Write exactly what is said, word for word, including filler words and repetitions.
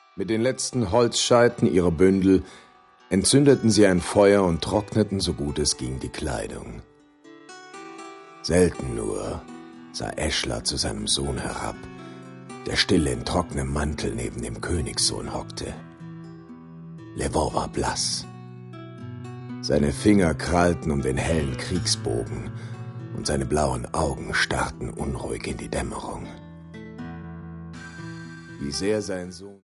Mit den letzten Holzscheiten ihrer Bündel entzündeten sie ein Feuer und trockneten, so gut es ging, die Kleidung. Selten nur sah Eschler zu seinem Sohn herab, der still in trockenem Mantel neben dem Königssohn hockte. Levant war blass. Seine Finger krallten um den hellen Kriegsbogen und seine blauen Augen starrten unruhig in die Dämmerung. Wie sehr sein Sohn